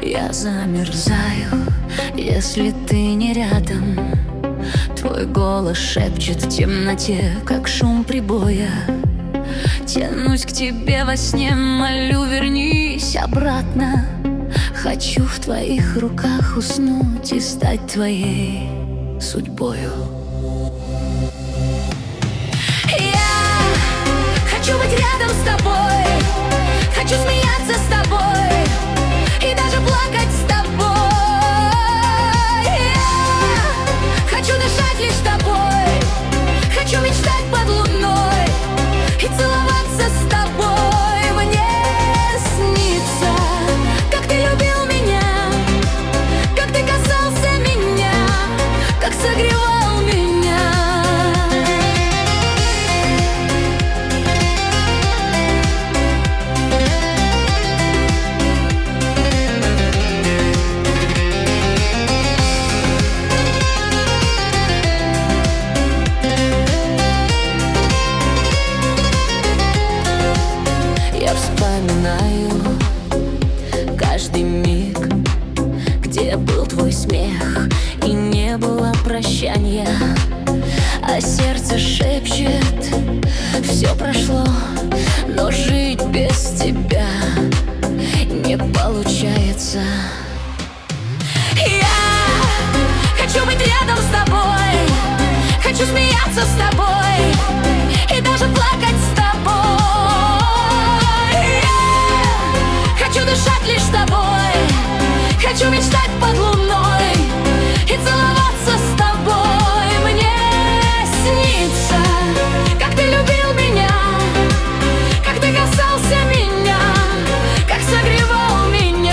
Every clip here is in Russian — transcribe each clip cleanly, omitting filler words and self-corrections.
Я замерзаю, если ты не рядом. Твой голос шепчет в темноте, как шум прибоя. Тянусь к тебе во сне, молю, вернись обратно. Хочу в твоих руках уснуть и стать твоей судьбою. Я хочу быть рядом с тобой, хочу смеяться с тобой и даже плакать с тобой. Я хочу дышать лишь тобой, хочу мечтать под луной и целоваться с тобой. Мне снится, как ты любил меня, как ты касался меня, как согревал меня. Я вспоминаю каждый миг, где был твой смех и не было прощания, а сердце шепчет: все прошло, но жить без тебя не получается. Я хочу быть рядом с тобой, хочу смеяться с тобой и даже плакать с тобой. Хочу дышать лишь тобой, хочу мечтать под луной и целоваться с тобой. Мне снится, как ты любил меня, как ты касался меня, как согревал меня.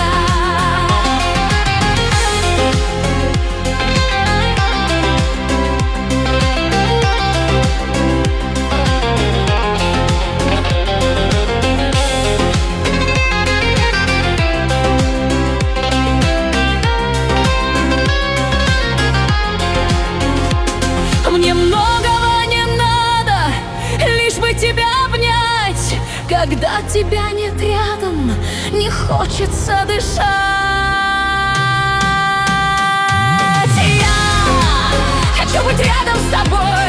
Мне многого не надо, лишь бы тебя обнять. Когда тебя нет рядом, не хочется дышать. Я хочу быть рядом с тобой,